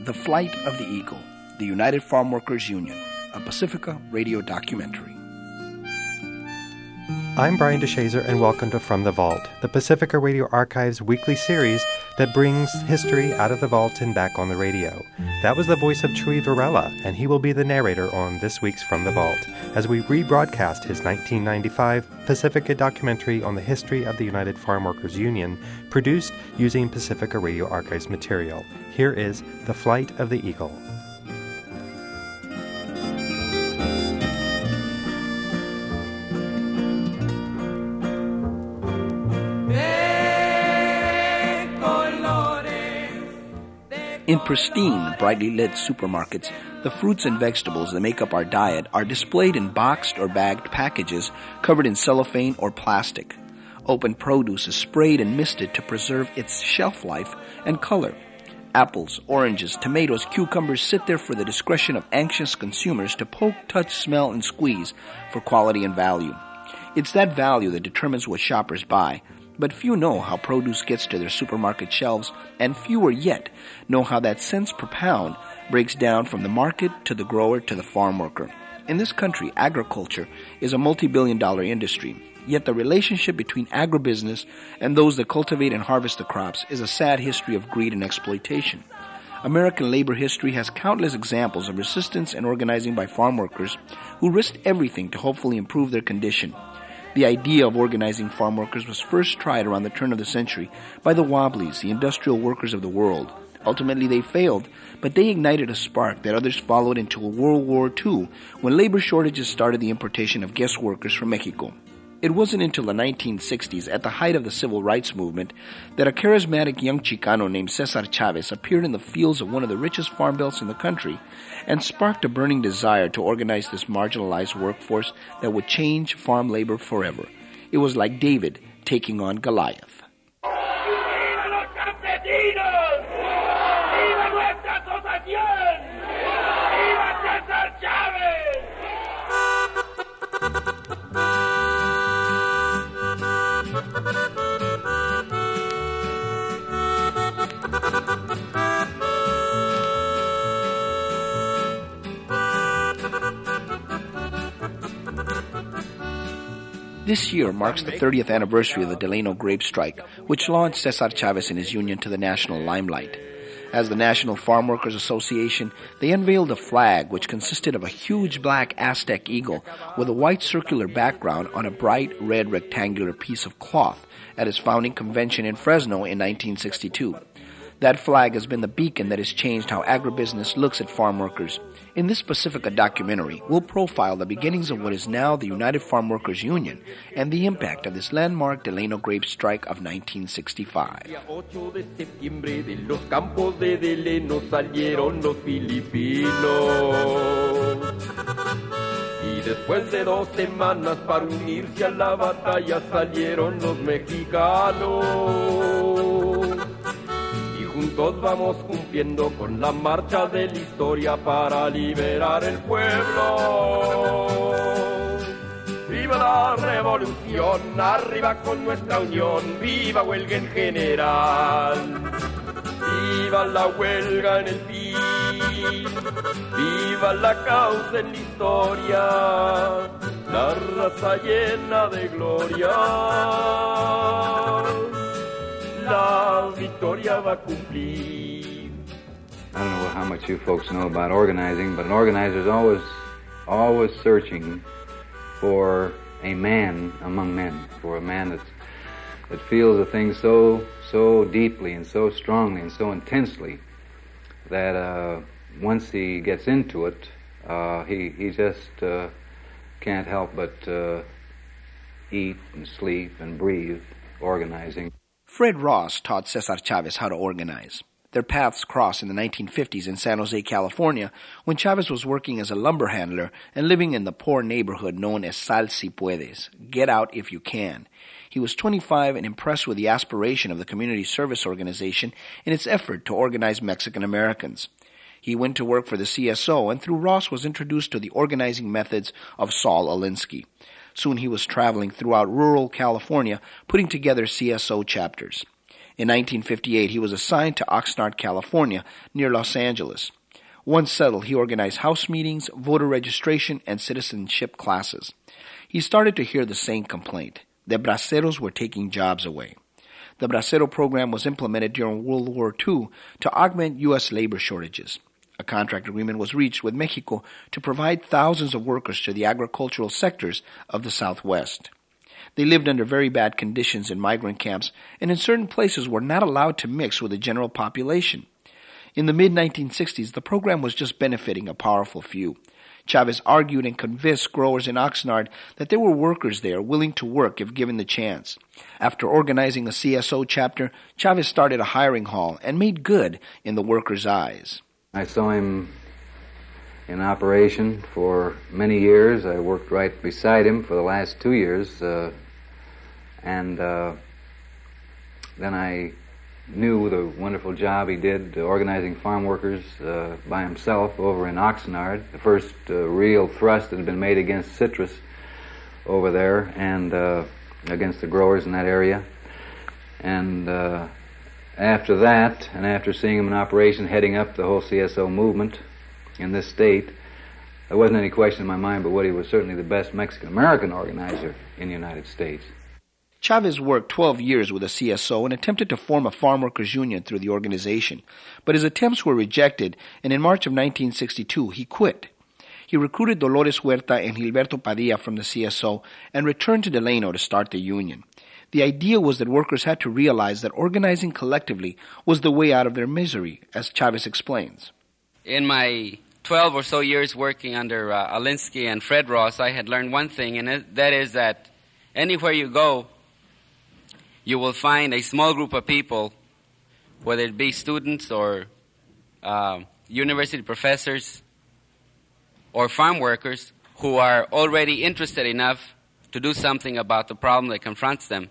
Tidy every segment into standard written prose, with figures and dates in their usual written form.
The Flight of the Eagle, the United Farm Workers Union, a Pacifica radio documentary. I'm Brian DeShazer, and welcome to From the Vault, the Pacifica Radio Archive's weekly series that brings history out of the vault and back on the radio. That was the voice of Chuy Varela, and he will be the narrator on this week's From the Vault, as we rebroadcast his 1995 Pacifica documentary on the history of the United Farm Workers Union, produced using Pacifica Radio Archive's material. Here is The Flight of the Eagle. In pristine, brightly lit supermarkets, the fruits and vegetables that make up our diet are displayed in boxed or bagged packages covered in cellophane or plastic. Open produce is sprayed and misted to preserve its shelf life and color. Apples, oranges, tomatoes, cucumbers sit there for the discretion of anxious consumers to poke, touch, smell, and squeeze for quality and value. It's that value that determines what shoppers buy. But few know how produce gets to their supermarket shelves, and fewer yet know how that cents per pound breaks down from the market to the grower to the farm worker. In this country, agriculture is a multi-billion-dollar industry, yet the relationship between agribusiness and those that cultivate and harvest the crops is a sad history of greed and exploitation. American labor history has countless examples of resistance and organizing by farm workers who risked everything to hopefully improve their condition. The idea of organizing farm workers was first tried around the turn of the century by the Wobblies, the industrial workers of the world. Ultimately, they failed, but they ignited a spark that others followed into World War II when labor shortages started the importation of guest workers from Mexico. It wasn't until the 1960s, at the height of the civil rights movement, that a charismatic young Chicano named Cesar Chavez appeared in the fields of one of the richest farm belts in the country and sparked a burning desire to organize this marginalized workforce that would change farm labor forever. It was like David taking on Goliath. ¡Viva los campesinos! ¡Viva nuestra asociación! ¡Viva César Chávez! This year marks the 30th anniversary of the Delano grape strike, which launched Cesar Chavez and his union to the national limelight. As the National Farm Workers Association, they unveiled a flag which consisted of a huge black Aztec eagle with a white circular background on a bright red rectangular piece of cloth at its founding convention in Fresno in 1962. That flag has been the beacon that has changed how agribusiness looks at farm workers. In this Pacifica documentary, we'll profile the beginnings of what is now the United Farm Workers Union and the impact of this landmark Delano grape strike of 1965. El 8 de septiembre de los campos de Delano salieron los filipinos. Y después de 2 semanas para unirse a la batalla salieron los mexicanos. Juntos vamos cumpliendo con la marcha de la historia para liberar el pueblo. ¡Viva la revolución! ¡Arriba con nuestra unión! ¡Viva huelga en general! ¡Viva la huelga en el fin! ¡Viva la causa en la historia! ¡La raza llena de gloria! La victoria va a cumplir. I don't know how much you folks know about organizing, but an organizer is always searching for a man among men, for a man that feels a thing so deeply and so strongly and so intensely that once he gets into it, he just can't help but eat and sleep and breathe organizing. Fred Ross taught Cesar Chavez how to organize. Their paths crossed in the 1950s in San Jose, California, when Chavez was working as a lumber handler and living in the poor neighborhood known as Sal Si Puedes, get out if you can. He was 25 and impressed with the aspiration of the community service organization in its effort to organize Mexican Americans. He went to work for the CSO and through Ross was introduced to the organizing methods of Saul Alinsky. Soon he was traveling throughout rural California, putting together CSO chapters. In 1958, he was assigned to Oxnard, California, near Los Angeles. Once settled, he organized house meetings, voter registration, and citizenship classes. He started to hear the same complaint. The braceros were taking jobs away. The bracero program was implemented during World War II to augment U.S. labor shortages. A contract agreement was reached with Mexico to provide thousands of workers to the agricultural sectors of the Southwest. They lived under very bad conditions in migrant camps and in certain places were not allowed to mix with the general population. In the mid-1960s, the program was just benefiting a powerful few. Chavez argued and convinced growers in Oxnard that there were workers there willing to work if given the chance. After organizing a CSO chapter, Chavez started a hiring hall and made good in the workers' eyes. I saw him in operation for many years. I worked right beside him for the last 2 years, and then I knew the wonderful job he did organizing farm workers by himself over in Oxnard. The first real thrust had been made against citrus over there and against the growers in that area. And after that, and after seeing him in operation heading up the whole CSO movement in this state, there wasn't any question in my mind but what he was certainly the best Mexican-American organizer in the United States. Chavez worked 12 years with the CSO and attempted to form a farm workers union through the organization, but his attempts were rejected, and in March of 1962 he quit. He recruited Dolores Huerta and Gilberto Padilla from the CSO and returned to Delano to start the union. The idea was that workers had to realize that organizing collectively was the way out of their misery, as Chavez explains. In my 12 or so years working under Alinsky and Fred Ross, I had learned one thing, and that is that anywhere you go, you will find a small group of people, whether it be students or university professors or farm workers, who are already interested enough to do something about the problem that confronts them.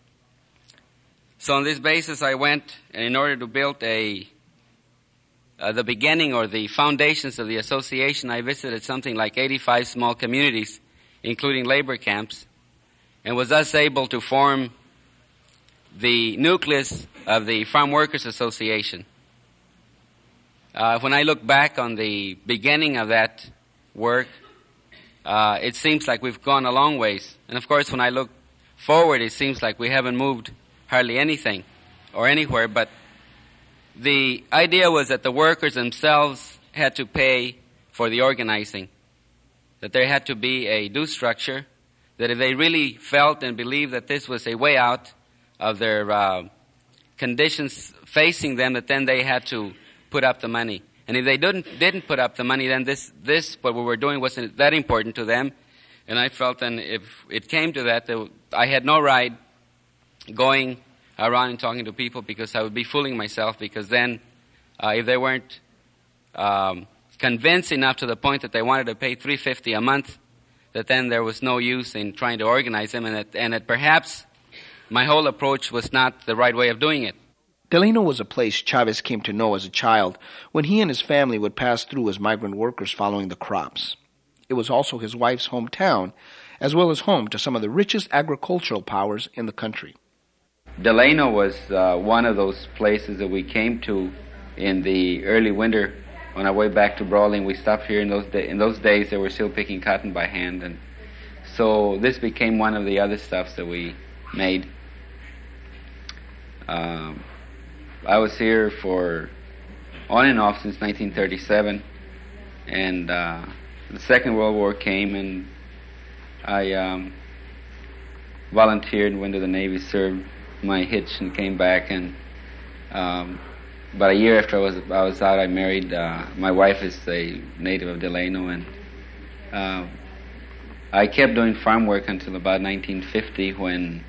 So on this basis, I went, and in order to build the beginning or the foundations of the association, I visited something like 85 small communities, including labor camps, and was thus able to form the nucleus of the Farm Workers Association. When I look back on the beginning of that work, it seems like we've gone a long ways. And of course, when I look forward, it seems like we haven't moved hardly anything or anywhere. But the idea was that the workers themselves had to pay for the organizing, that there had to be a due structure, that if they really felt and believed that this was a way out of their conditions facing them, that then they had to put up the money. And if they didn't put up the money, then this what we were doing wasn't that important to them. And I felt then if it came to that I had no right going around and talking to people, because I would be fooling myself, because then if they weren't convinced enough to the point that they wanted to pay $350 a month, that then there was no use in trying to organize them, and that perhaps my whole approach was not the right way of doing it. Delano was a place Chavez came to know as a child when he and his family would pass through as migrant workers following the crops. It was also his wife's hometown, as well as home to some of the richest agricultural powers in the country. Delano was one of those places that we came to in the early winter on our way back to Brawling. We stopped here in those days. They were still picking cotton by hand, and so this became one of the other stuffs that we made. I was here for on and off since 1937, and the Second World War came, and I volunteered, went to the Navy, served my hitch, and came back. And about a year after I was out, I married. My wife is a native of Delano, and I kept doing farm work until about 1950, when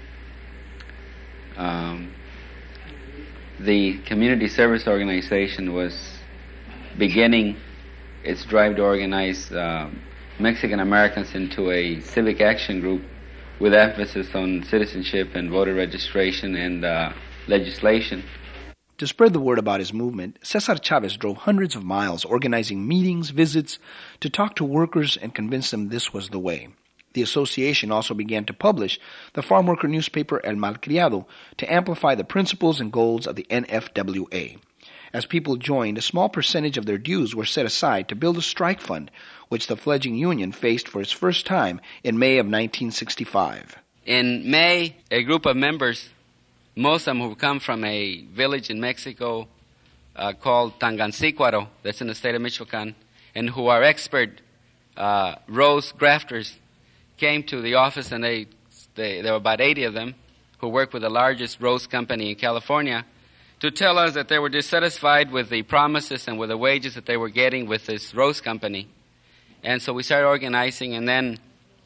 the Community Service Organization was beginning its drive to organize Mexican Americans into a civic action group with emphasis on citizenship and voter registration and legislation. To spread the word about his movement, Cesar Chavez drove hundreds of miles organizing meetings, visits, to talk to workers and convince them this was the way. The association also began to publish the farm worker newspaper El Malcriado to amplify the principles and goals of the NFWA. As people joined, a small percentage of their dues were set aside to build a strike fund, which the fledgling union faced for its first time in May of 1965. In May, a group of members, most of them who come from a village in Mexico called Tangancicuaro, that's in the state of Michoacan, and who are expert rose grafters, came to the office, and there were about 80 of them who work with the largest rose company in California, to tell us that they were dissatisfied with the promises and with the wages that they were getting with this rose company. And so we started organizing, and then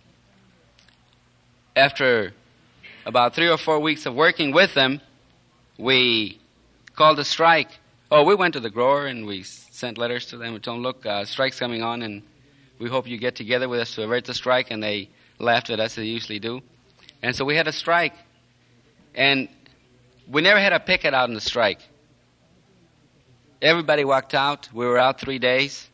after about 3 or 4 weeks of working with them, we called a strike. Oh, we went to the grower and we sent letters to them and told them, look, strike's coming on, and we hope you get together with us to avert the strike. And they laughed at us, as they usually do. And so we had a strike. And we never had a picket out in the strike. Everybody walked out. We were out 3 days.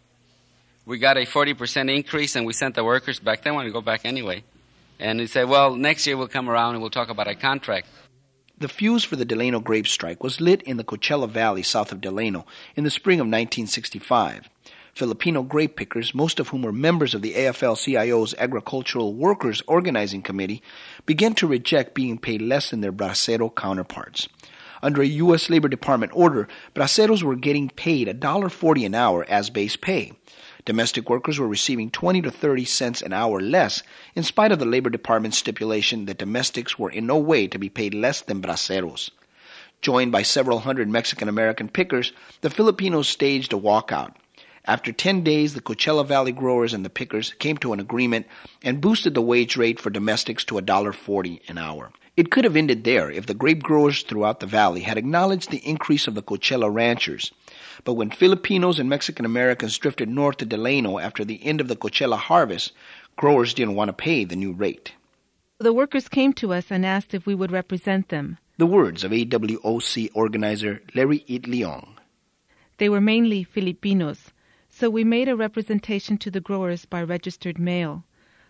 We got a 40% increase, and we sent the workers back. They wanted to go back anyway. And they said, well, next year we'll come around and we'll talk about a contract. The fuse for the Delano grape strike was lit in the Coachella Valley south of Delano in the spring of 1965. Filipino grape pickers, most of whom were members of the AFL-CIO's Agricultural Workers Organizing Committee, began to reject being paid less than their bracero counterparts. Under a U.S. Labor Department order, braceros were getting paid $1.40 an hour as base pay. Domestic workers were receiving 20 to 30 cents an hour less, in spite of the Labor Department's stipulation that domestics were in no way to be paid less than braceros. Joined by several hundred Mexican-American pickers, the Filipinos staged a walkout. After 10 days, the Coachella Valley growers and the pickers came to an agreement and boosted the wage rate for domestics to $1.40 an hour. It could have ended there if the grape growers throughout the valley had acknowledged the increase of the Coachella ranchers. But when Filipinos and Mexican Americans drifted north to Delano after the end of the Coachella harvest, growers didn't want to pay the new rate. The workers came to us and asked if we would represent them. The words of AWOC organizer Larry It Leong. They were mainly Filipinos, so we made a representation to the growers by registered mail.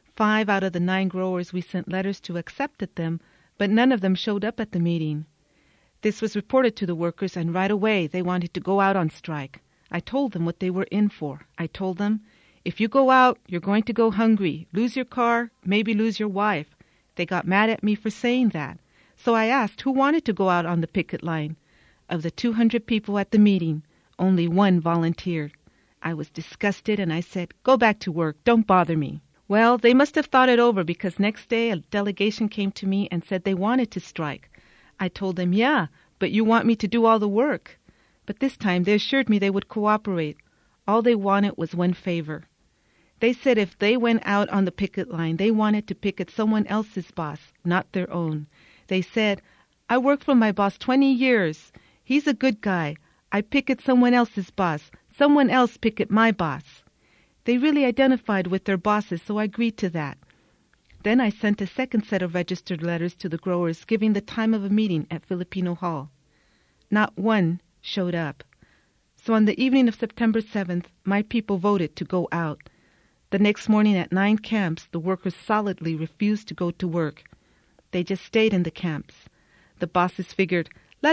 5 out of the 9 growers we sent letters to accepted them, but none of them showed up at the meeting. This was reported to the workers, and right away they wanted to go out on strike. I told them what they were in for. I told them, if you go out, you're going to go hungry, lose your car, maybe lose your wife. They got mad at me for saying that. So I asked who wanted to go out on the picket line. Of the 200 people at the meeting, only 1 volunteered. I was disgusted, and I said, go back to work, don't bother me. Well, they must have thought it over, because next day a delegation came to me and said they wanted to strike. I told them, yeah, but you want me to do all the work. But this time they assured me they would cooperate. All they wanted was one favor. They said if they went out on the picket line, they wanted to picket someone else's boss, not their own. They said, I worked for my boss 20 years. He's a good guy. I picket someone else's boss. Someone else picket my boss. They really identified with their bosses, so I agreed to that. Then I sent a second set of registered letters to the growers giving the time of a meeting at Filipino Hall. Not one showed up. So on the evening of September 7th, my people voted to go out. The next morning at 9 camps, the workers solidly refused to go to work. They just stayed in the camps. The bosses figured,